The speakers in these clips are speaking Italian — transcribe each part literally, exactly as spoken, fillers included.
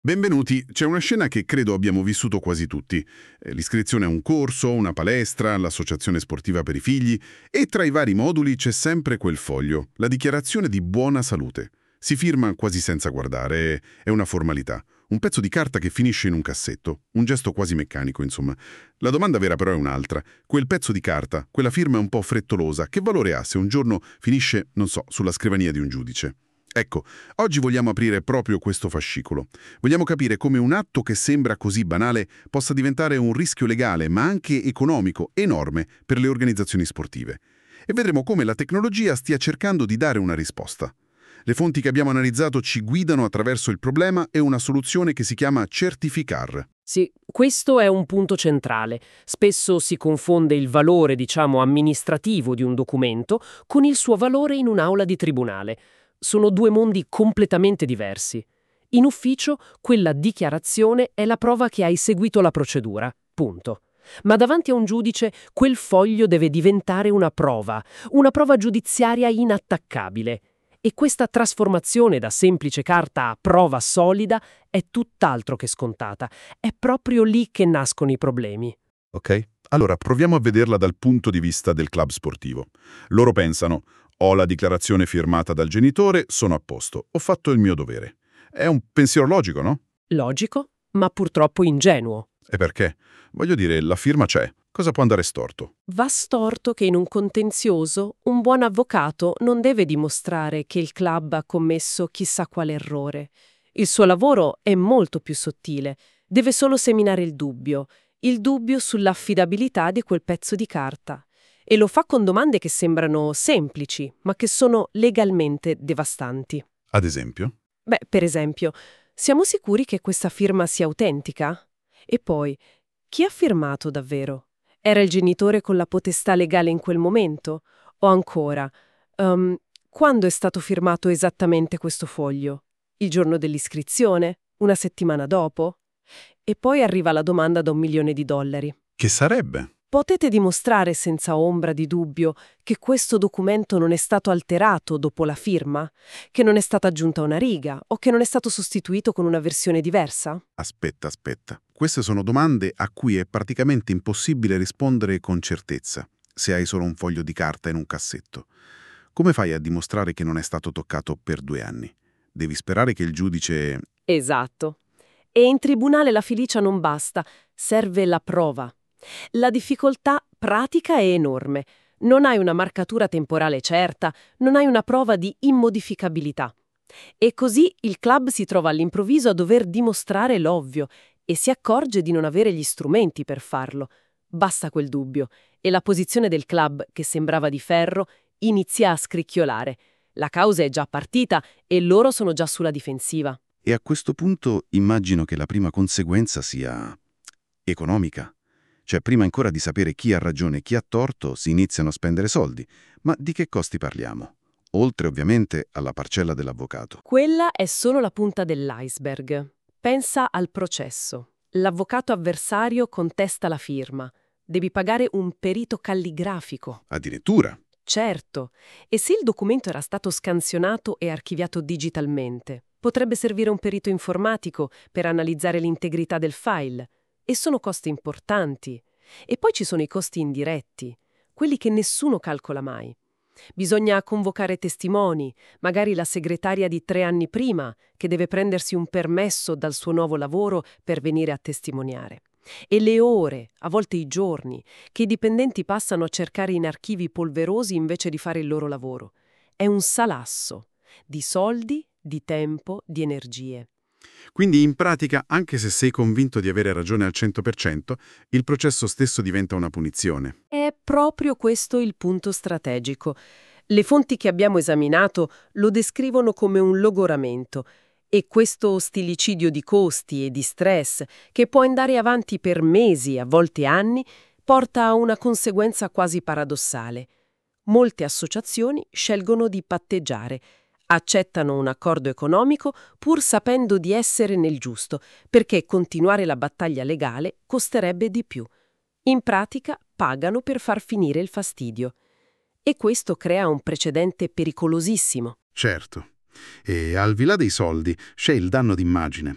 Benvenuti, c'è una scena che credo abbiamo vissuto quasi tutti. Eh, L'iscrizione a un corso, una palestra, l'associazione sportiva per i figli e tra i vari moduli c'è sempre quel foglio, la dichiarazione di buona salute. Si firma quasi senza guardare, è una formalità. Un pezzo di carta che finisce in un cassetto, un gesto quasi meccanico, insomma. La domanda vera però è un'altra. Quel pezzo di carta, quella firma un po' frettolosa, che valore ha se un giorno finisce, non so, sulla scrivania di un giudice? Ecco, oggi vogliamo aprire proprio questo fascicolo. Vogliamo capire come un atto che sembra così banale possa diventare un rischio legale, ma anche economico, enorme per le organizzazioni sportive. E vedremo come la tecnologia stia cercando di dare una risposta. Le fonti che abbiamo analizzato ci guidano attraverso il problema e una soluzione che si chiama Certificar. Sì, questo è un punto centrale. Spesso si confonde il valore, diciamo, amministrativo di un documento con il suo valore in un'aula di tribunale. Sono due mondi completamente diversi. In ufficio, quella dichiarazione è la prova che hai seguito la procedura. Punto. Ma davanti a un giudice, quel foglio deve diventare una prova, una prova giudiziaria inattaccabile. E questa trasformazione da semplice carta a prova solida è tutt'altro che scontata. È proprio lì che nascono i problemi. Ok? Allora, proviamo a vederla dal punto di vista del club sportivo. Loro pensano, ho la dichiarazione firmata dal genitore, sono a posto, ho fatto il mio dovere. È un pensiero logico, no? Logico, ma purtroppo ingenuo. E perché? Voglio dire, la firma c'è. Cosa può andare storto? Va storto che in un contenzioso un buon avvocato non deve dimostrare che il club ha commesso chissà quale errore. Il suo lavoro è molto più sottile. Deve solo seminare il dubbio, il dubbio sull'affidabilità di quel pezzo di carta. E lo fa con domande che sembrano semplici, ma che sono legalmente devastanti. Ad esempio? Beh, per esempio, siamo sicuri che questa firma sia autentica? E poi, chi ha firmato davvero? Era il genitore con la potestà legale in quel momento? O ancora, ehm, quando è stato firmato esattamente questo foglio? Il giorno dell'iscrizione? Una settimana dopo? E poi arriva la domanda da un milione di dollari. Che sarebbe? Potete dimostrare senza ombra di dubbio che questo documento non è stato alterato dopo la firma? Che non è stata aggiunta una riga? O che non è stato sostituito con una versione diversa? Aspetta, aspetta. Queste sono domande a cui è praticamente impossibile rispondere con certezza, se hai solo un foglio di carta in un cassetto. Come fai a dimostrare che non è stato toccato per due anni? Devi sperare che il giudice... Esatto. E in tribunale la fiducia non basta, serve la prova. La difficoltà pratica è enorme. Non hai una marcatura temporale certa, non hai una prova di immodificabilità. E così il club si trova all'improvviso a dover dimostrare l'ovvio e si accorge di non avere gli strumenti per farlo. Basta quel dubbio e la posizione del club, che sembrava di ferro, inizia a scricchiolare. La causa è già partita e loro sono già sulla difensiva. E a questo punto immagino che la prima conseguenza sia economica. Cioè, prima ancora di sapere chi ha ragione e chi ha torto, si iniziano a spendere soldi. Ma di che costi parliamo? Oltre ovviamente alla parcella dell'avvocato. Quella è solo la punta dell'iceberg. Pensa al processo. L'avvocato avversario contesta la firma. Devi pagare un perito calligrafico. Addirittura. Certo. E se il documento era stato scansionato e archiviato digitalmente? Potrebbe servire un perito informatico per analizzare l'integrità del file. E sono costi importanti. E poi ci sono i costi indiretti, quelli che nessuno calcola mai. Bisogna convocare testimoni, magari la segretaria di tre anni prima, che deve prendersi un permesso dal suo nuovo lavoro per venire a testimoniare. E le ore, a volte i giorni, che i dipendenti passano a cercare in archivi polverosi invece di fare il loro lavoro. È un salasso di soldi, di tempo, di energie. Quindi in pratica, anche se sei convinto di avere ragione al cento per cento, il processo stesso diventa una punizione. È proprio questo il punto strategico. Le fonti che abbiamo esaminato lo descrivono come un logoramento e questo stillicidio di costi e di stress, che può andare avanti per mesi, a volte anni, porta a una conseguenza quasi paradossale. Molte associazioni scelgono di patteggiare, accettano un accordo economico pur sapendo di essere nel giusto, perché continuare la battaglia legale costerebbe di più. In pratica pagano per far finire il fastidio. E questo crea un precedente pericolosissimo. Certo. E al di là dei soldi c'è il danno d'immagine.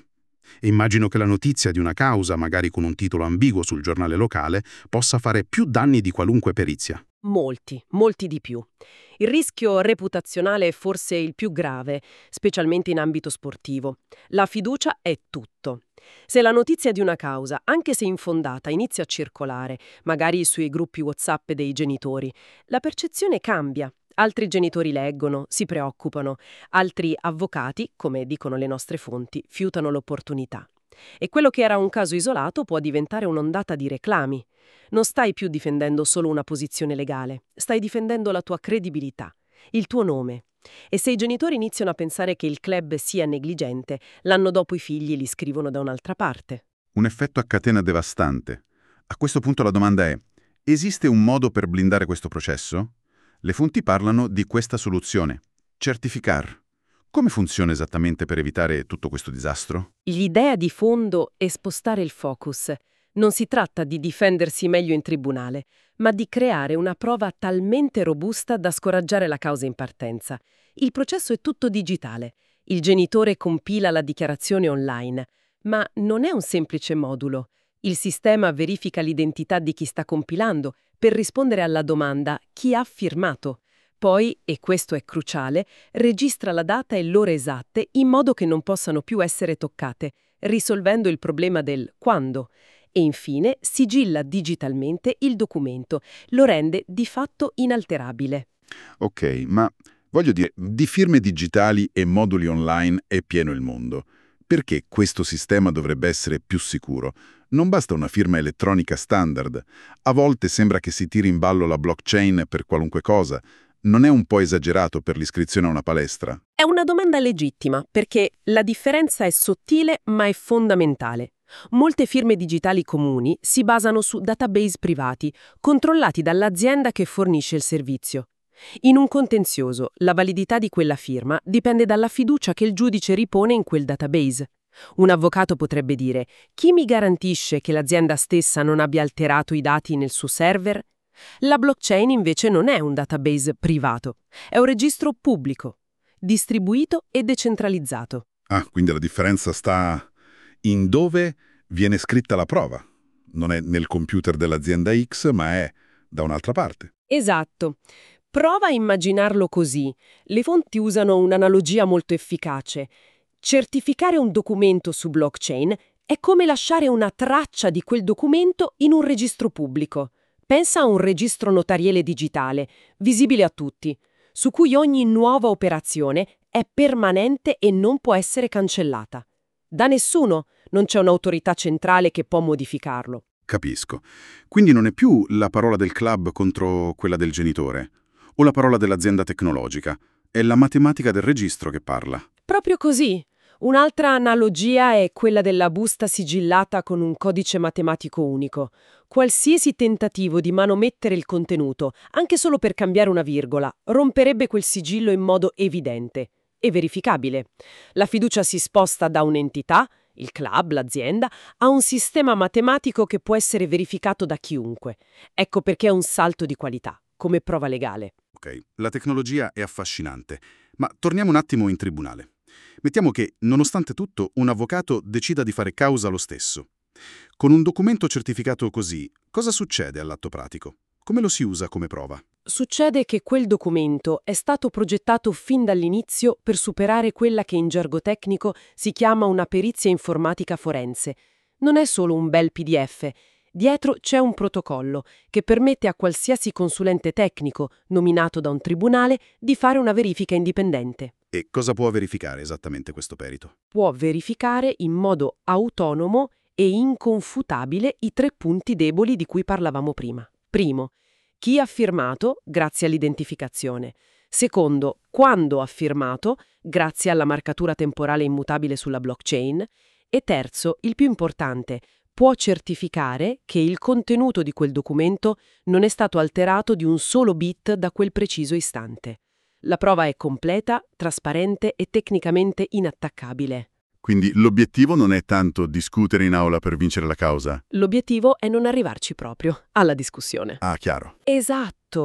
E immagino che la notizia di una causa, magari con un titolo ambiguo sul giornale locale, possa fare più danni di qualunque perizia. Molti, molti di più. Il rischio reputazionale è forse il più grave, specialmente in ambito sportivo. La fiducia è tutto. Se la notizia di una causa, anche se infondata, inizia a circolare, magari sui gruppi WhatsApp dei genitori, la percezione cambia. Altri genitori leggono, si preoccupano, altri avvocati, come dicono le nostre fonti, fiutano l'opportunità. E quello che era un caso isolato può diventare un'ondata di reclami. Non stai più difendendo solo una posizione legale, stai difendendo la tua credibilità, il tuo nome. E se i genitori iniziano a pensare che il club sia negligente, l'anno dopo i figli li scrivono da un'altra parte. Un effetto a catena devastante. A questo punto la domanda è: esiste un modo per blindare questo processo? Le fonti parlano di questa soluzione: certificar. Come funziona esattamente per evitare tutto questo disastro? L'idea di fondo è spostare il focus. Non si tratta di difendersi meglio in tribunale, ma di creare una prova talmente robusta da scoraggiare la causa in partenza. Il processo è tutto digitale. Il genitore compila la dichiarazione online, ma non è un semplice modulo. Il sistema verifica l'identità di chi sta compilando per rispondere alla domanda «chi ha firmato?». Poi, e questo è cruciale, registra la data e l'ora esatte in modo che non possano più essere toccate, risolvendo il problema del «quando?». E infine sigilla digitalmente il documento, lo rende di fatto inalterabile. Ok, ma voglio dire, di firme digitali e moduli online è pieno il mondo. Perché questo sistema dovrebbe essere più sicuro? Non basta una firma elettronica standard. A volte sembra che si tiri in ballo la blockchain per qualunque cosa. Non è un po' esagerato per l'iscrizione a una palestra? È una domanda legittima, perché la differenza è sottile ma è fondamentale. Molte firme digitali comuni si basano su database privati, controllati dall'azienda che fornisce il servizio. In un contenzioso, la validità di quella firma dipende dalla fiducia che il giudice ripone in quel database. Un avvocato potrebbe dire: chi mi garantisce che l'azienda stessa non abbia alterato i dati nel suo server? La blockchain invece non è un database privato, è un registro pubblico, distribuito e decentralizzato. Ah, quindi la differenza sta in dove viene scritta la prova. Non è nel computer dell'azienda X, ma è da un'altra parte. Esatto. Prova a immaginarlo così. Le fonti usano un'analogia molto efficace. Certificare un documento su blockchain è come lasciare una traccia di quel documento in un registro pubblico. Pensa a un registro notariale digitale, visibile a tutti, su cui ogni nuova operazione è permanente e non può essere cancellata. Da nessuno, non c'è un'autorità centrale che può modificarlo. Capisco. Quindi non è più la parola del club contro quella del genitore, o la parola dell'azienda tecnologica, è la matematica del registro che parla. Proprio così. Un'altra analogia è quella della busta sigillata con un codice matematico unico. Qualsiasi tentativo di manomettere il contenuto, anche solo per cambiare una virgola, romperebbe quel sigillo in modo evidente e verificabile. La fiducia si sposta da un'entità, il club, l'azienda, a un sistema matematico che può essere verificato da chiunque. Ecco perché è un salto di qualità, come prova legale. Ok, la tecnologia è affascinante, ma torniamo un attimo in tribunale. Mettiamo che, nonostante tutto, un avvocato decida di fare causa lo stesso. Con un documento certificato così, cosa succede all'atto pratico? Come lo si usa come prova? Succede che quel documento è stato progettato fin dall'inizio per superare quella che in gergo tecnico si chiama una perizia informatica forense. Non è solo un bel P D F. Dietro c'è un protocollo che permette a qualsiasi consulente tecnico, nominato da un tribunale, di fare una verifica indipendente. E cosa può verificare esattamente questo perito? Può verificare in modo autonomo e inconfutabile i tre punti deboli di cui parlavamo prima. Primo, chi ha firmato, grazie all'identificazione. Secondo, quando ha firmato, grazie alla marcatura temporale immutabile sulla blockchain. E terzo, il più importante, può certificare che il contenuto di quel documento non è stato alterato di un solo bit da quel preciso istante. La prova è completa, trasparente e tecnicamente inattaccabile. Quindi l'obiettivo non è tanto discutere in aula per vincere la causa? L'obiettivo è non arrivarci proprio alla discussione. Ah, chiaro. Esatto.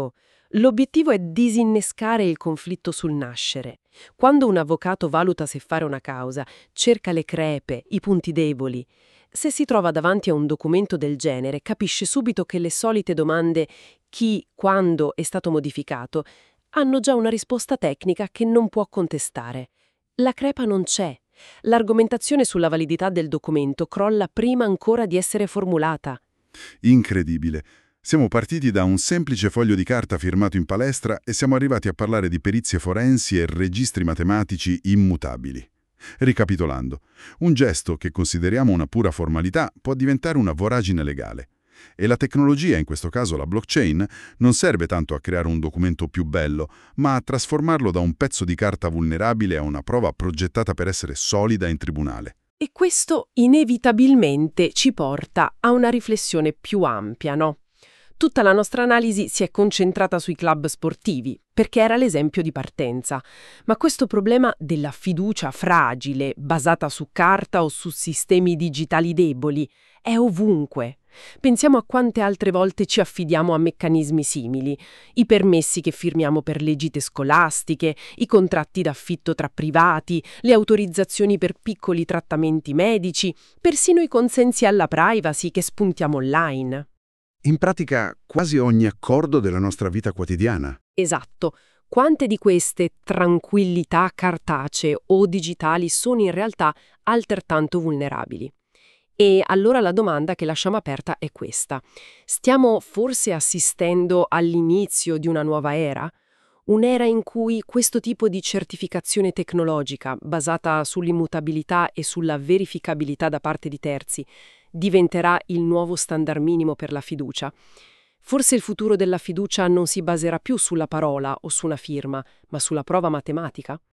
L'obiettivo è disinnescare il conflitto sul nascere. Quando un avvocato valuta se fare una causa, cerca le crepe, i punti deboli. Se si trova davanti a un documento del genere, capisce subito che le solite domande chi, quando è stato modificato hanno già una risposta tecnica che non può contestare. La crepa non c'è. L'argomentazione sulla validità del documento crolla prima ancora di essere formulata. Incredibile. Siamo partiti da un semplice foglio di carta firmato in palestra e siamo arrivati a parlare di perizie forensi e registri matematici immutabili. Ricapitolando, un gesto che consideriamo una pura formalità può diventare una voragine legale. E la tecnologia, in questo caso la blockchain, non serve tanto a creare un documento più bello, ma a trasformarlo da un pezzo di carta vulnerabile a una prova progettata per essere solida in tribunale. E questo inevitabilmente ci porta a una riflessione più ampia, no? Tutta la nostra analisi si è concentrata sui club sportivi, perché era l'esempio di partenza. Ma questo problema della fiducia fragile, basata su carta o su sistemi digitali deboli, è ovunque. Pensiamo a quante altre volte ci affidiamo a meccanismi simili, i permessi che firmiamo per le gite scolastiche, i contratti d'affitto tra privati, le autorizzazioni per piccoli trattamenti medici, persino i consensi alla privacy che spuntiamo online. In pratica, quasi ogni accordo della nostra vita quotidiana. Esatto. Quante di queste tranquillità cartacee o digitali sono in realtà altrettanto vulnerabili? E allora la domanda che lasciamo aperta è questa. Stiamo forse assistendo all'inizio di una nuova era? Un'era in cui questo tipo di certificazione tecnologica, basata sull'immutabilità e sulla verificabilità da parte di terzi, diventerà il nuovo standard minimo per la fiducia. Forse il futuro della fiducia non si baserà più sulla parola o su una firma, ma sulla prova matematica?